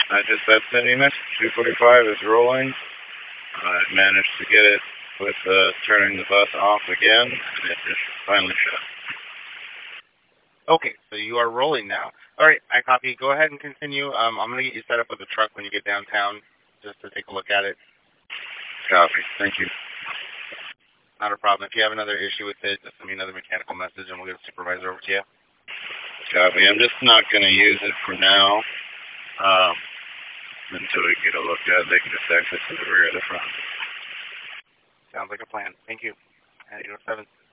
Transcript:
I just said sending it. 245 is rolling. I managed to get it with turning the bus off again, and it just finally shut. Okay, so you are rolling now. All right, I copy. Go ahead and continue. I'm going to get you set up with a truck when you get downtown, just to take a look at it. Copy. Thank you. Not a problem. If you have another issue with it, just send me another mechanical message, and we'll get a supervisor over to you. Copy. I'm just not going to use it for now. Until we get a look at it, they can just exit to the rear of the front. Sounds like a plan. Thank you. At 807.